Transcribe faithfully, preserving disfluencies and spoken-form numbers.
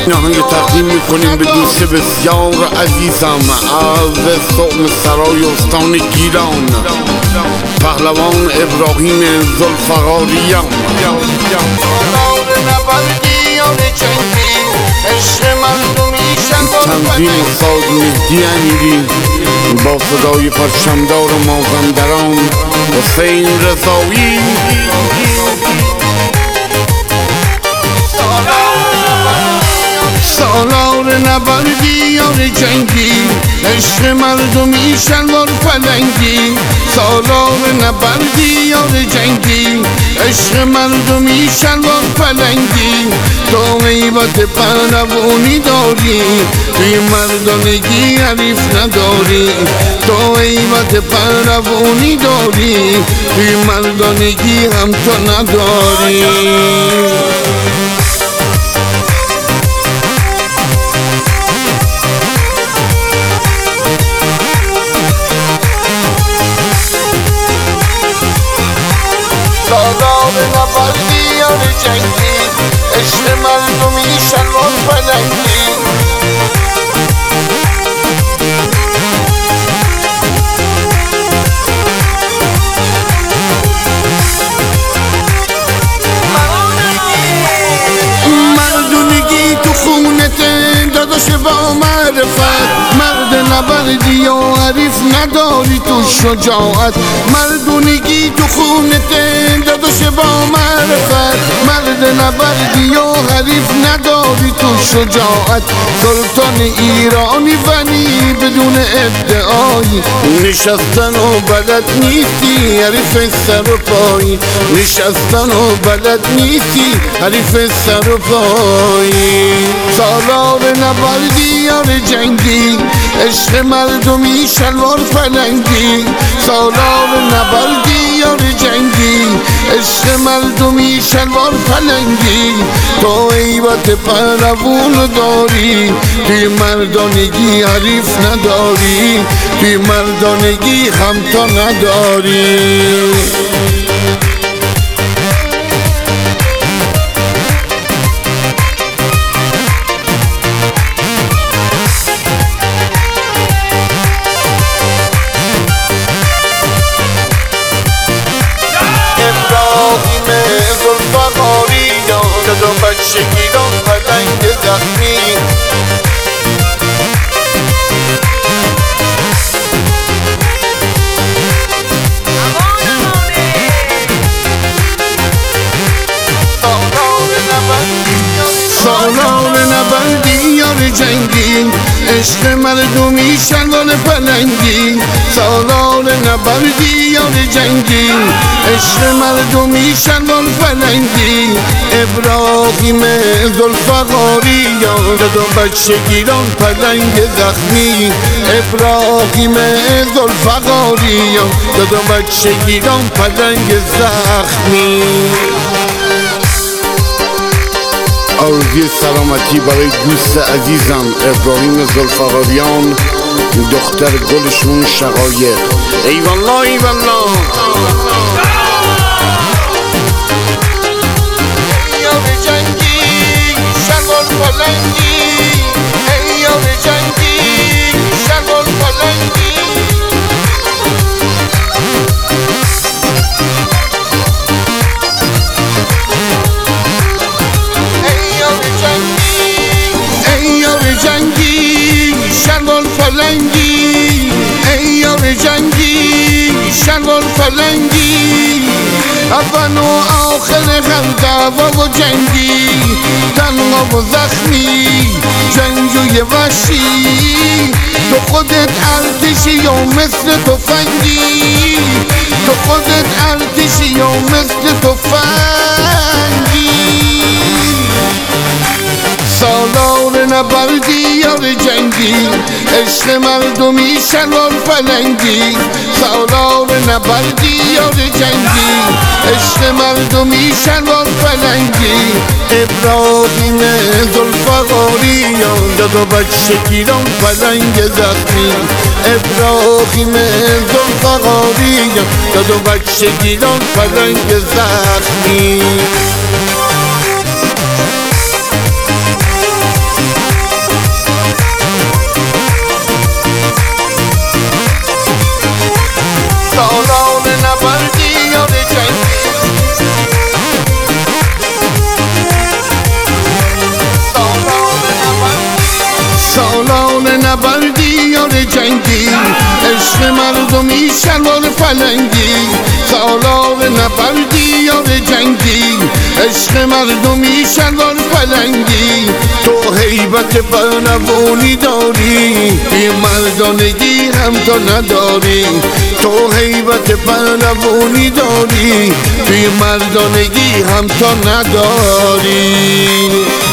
نهنگ تقدیم میکنیم به دوست بسیار عزیزم از صوم سرای استان گیلان، پهلوان ابراهیم ذوالفقاریان. تنظیم استاد مهدی امیری با صدای پرچمدار مازندران حسین رضایی. سالار نبردی یار جنگی، عشق مردمی شلوار پلنگی. سالار نبردی یار جنگی، عشق مردمی شلوار پلنگی. تو غیبت پهلوانی داری، توی مردانگی حریف نداری. تو غیبت پهلوانی داری، توی مردانگی هم تو نداری. سالار نبردی یار جنگی، عشق مردمی شلوار پلنگی. مردونگی تو خونت داداش با معرفت، مرد نبردی و حریف نداری تو شجاعت. مردونگی تو خونت داداش با معرفت، مرد نبردی و حریف نداری تو شجاعت. سلطان ایرانی ولی بدون ادعایی، نشستن و بلد نیستی حریف سر و پایی. نشستن و بلد نیستی حریف سر و پایی. سالار نبردی یار جنگی، عشق مردمی شلوار پلنگی. سالار نبردی یار جنگی، عشق مردمی شلوار پلنگی. تو غیبت پهلوان داری، توی مردانگی حریف نداری. توی مردانگی هم تو نداری. دو بچه گیران پلنگ زخمی. سالار نبردی یار جنگی، عشق مردمی شلوار پلنگی. سالار نبردی یار جنگی، عشق مردمی شلوار پلنگی. ابراهیم ذوالفقاریان دو بچه گیران پلنگ زخمی. ابراهیم ذوالفقاریان دو بچه گیران پلنگ زخمی. آرزوی سلامتی برای دوست عزیزم ابراهیم ذوالفقاریان، دختر گلشون شقایق. ای والله ای والله. ای یار جنگی شلوار پلنگی، ای یار جنگی شلوار پلنگی. شلوار پلنگی، ای یار جنگی شلوار پلنگی. اول و آخر هم دعوا و جنگی، تنها و زخمی جنگجوی وحشی. تو خودت ارتشی و مثل تفنگی، تو خودت ارتشی و مثل تفنگی. سالار نبردی یار جنگی، عشق مردمی شلوار پلنگی. سالار نبردی یار جنگی، عشق مردمی شلوار پلنگی. ابراهیم ذوالفقاریان دو بچه گیران پلنگ زخمی. ابراهیم ذوالفقاریان دو بچه گیران پلنگ زخمی. شلوار فلنگی، سالار نبردی یار جنگی، عشق مردمی شلوار فلنگی. تو هیبت پهلوانی داری، بی مردانگی هم تو نداری. تو هیبت پهلوانی داری، بی مردانگی هم تو نداری.